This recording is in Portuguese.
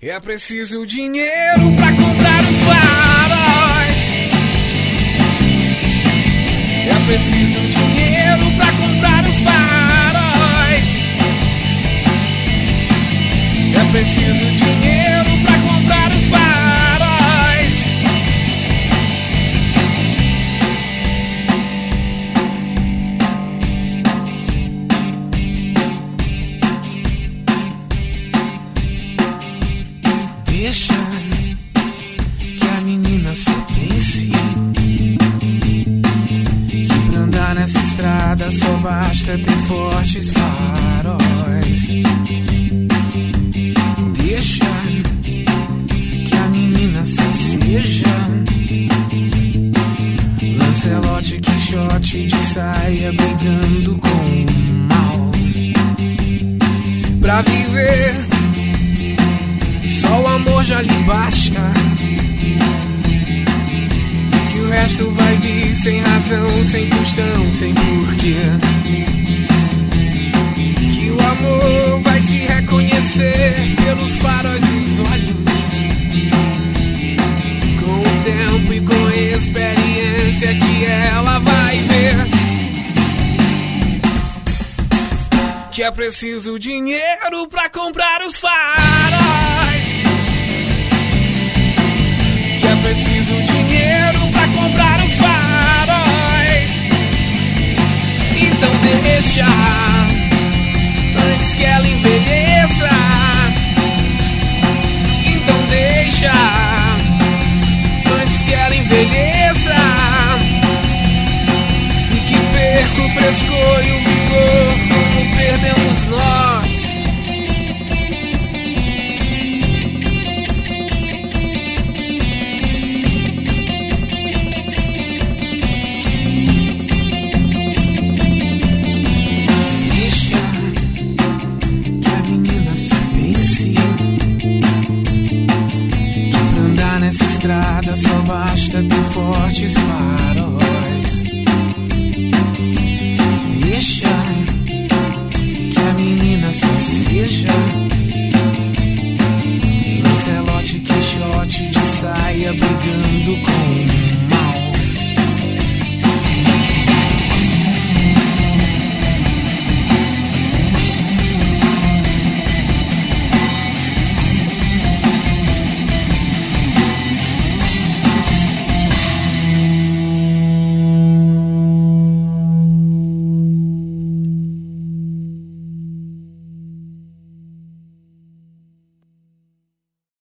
É preciso dinheiro pra comprar os faróis. É preciso dinheiro pra comprar os faróis. É preciso dinheiro pra comprar os faróis. Deixa que a menina só pense que pra andar nessa estrada só basta ter fortes faróis. Deixa que a menina só seja Lancelote, Quixote de saia brigando com o mal. Pra viver só o amor já lhe basta, e que o resto vai vir sem razão, sem tostão, sem porquê. Que o amor vai se reconhecer pelos faróis dos olhos, com o tempo e com a experiência que ela vai ver. Que é preciso dinheiro pra comprar os faróis. Que é preciso dinheiro pra comprar os faróis. Então deixa, antes que ela envelheça. Então deixa, antes que ela envelheça. E que perca o frescor e o vigor como perdemos nós. Só basta ter fortes faróis. Deixa que a menina só seja